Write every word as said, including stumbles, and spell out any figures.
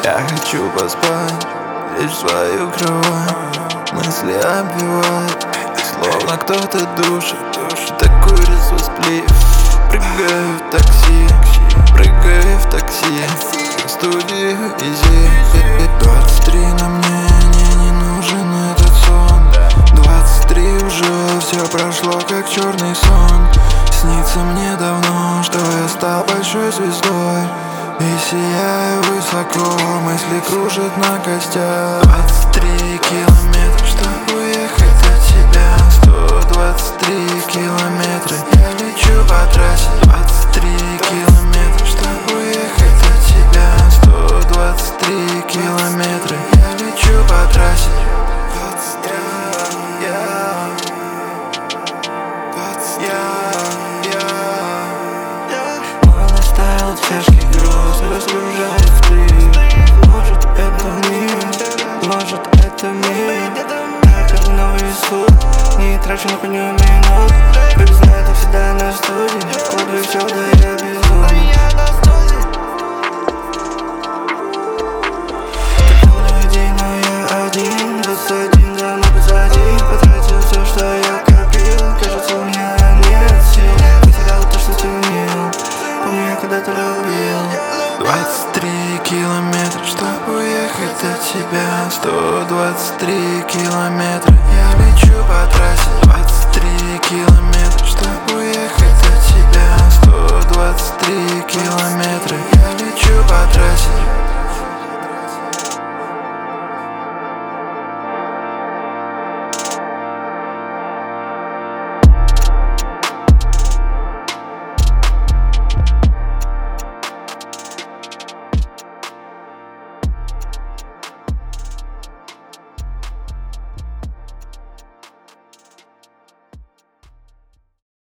Я хочу поспать лишь в свою кровать. Мысли обвивают, словно кто-то душит. Такой резвый сплив. Прыгаю в такси, прыгаю в такси в студию Изи. Двадцать три на мне, мне не нужен этот сон. Двадцать три уже, все прошло как черный сон. Снится мне давно, что я стал большой звездой и сияю высоко, мысли кружат на костях. Двадцать три километра, чтобы уехать от тебя. Сто двадцать три километра, я лечу по трассе. Двадцать три километра, чтобы уехать от тебя. Сто двадцать три километра, я лечу по трассе. Двадцать три, я, двадцать, я, я. Он оставил тяжкий груз, разгружает сплив. Может это мир, может это мир. Я каждый новый суд, не трачу на коню минут. Как знает, я всегда на студии. Вкладываю все, да я безумный. Так много идей, но я один. Двадцать один давно позади. Потратил все, что я копил. Кажется, у меня нет сил. Потерял то, что ценил. Помню, я когда-то любил. Двадцать три километра, чтобы уехать от тебя. Сто двадцать три километра, я лечу по трассе. Двадцать три километра, чтобы уехать от тебя. Сто двадцать три километра, я лечу по трассе.